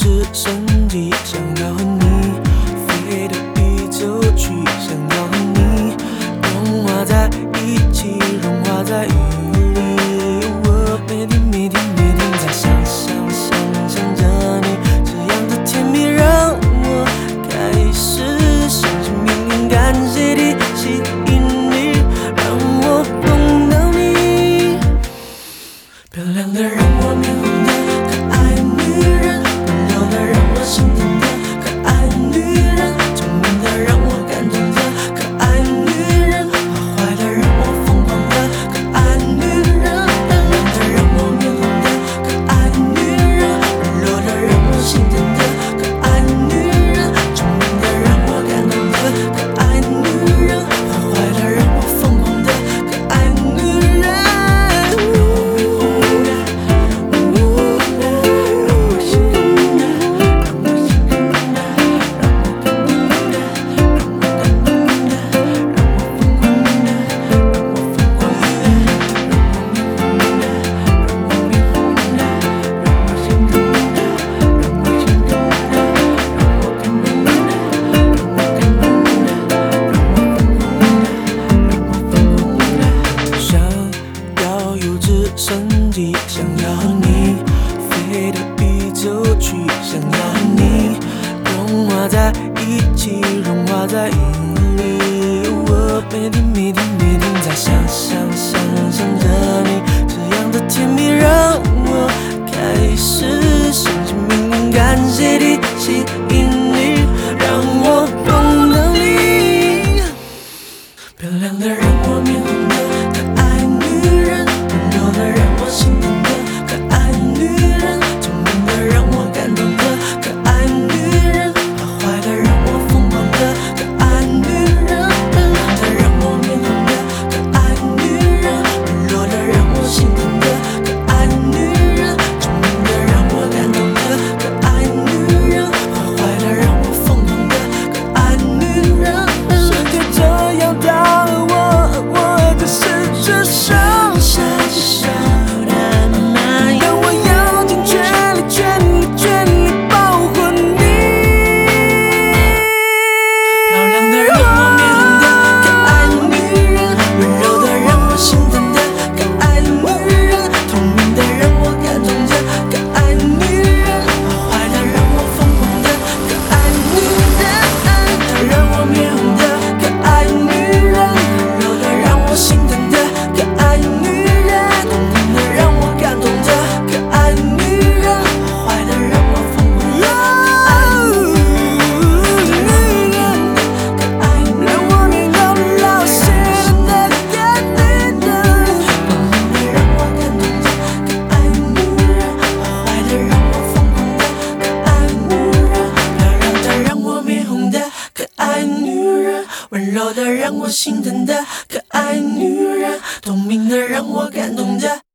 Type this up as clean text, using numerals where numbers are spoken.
直升机，想要和你飞到宇宙去，想要和你融化在一起，融化在雨里。我每天在想着你，这样的甜蜜让我开始相信命运，感谢地吸引力，让我碰到你。漂亮的让我面红的可爱女人，温柔的让我心疼的可爱女人，聪明的让我感动的可爱女人，坏的让我疯狂的可爱女人，漂亮的让我面红的可爱女人，温柔的让我心疼的可爱女人，聪明的让我感动的可爱女人，坏的让我疯狂的可爱女人。想要和你飞到宇宙去，想要和你融化在一起，融化在雨里。我每天在想着你，这样的甜蜜让我开始相信命运，感谢地吸引力，让我碰到你。漂亮的让我面红的可爱女人，温柔的让我心疼的可爱女人，聪明的让我感动的可爱女人，坏的让我疯狂的可爱女人，漂亮的让我面红的可爱女人，温柔的让我心疼的可爱女人，聪明的让我感动的可爱女人，坏的让我疯狂的可爱女人。世界这样大，我就是只剩下但我要尽全力保护你。漂亮的让我面红的可爱女人，温柔的让我心疼的可爱女人，聪明的让我感动的可爱女人，坏的让我疯狂的可爱女人。让我面红的可爱女人，温柔的让我心疼的可爱女人，聪明的让我感动的可爱女人，坏的让我疯狂的可爱女人，可爱女人，让我念到老心的可爱女人，聪明的让我感动的可爱女人，坏的让我疯狂的可爱女人，漂亮的让我面红的可爱女人，温柔的让我心疼的可爱女人，聪明的让我感动的。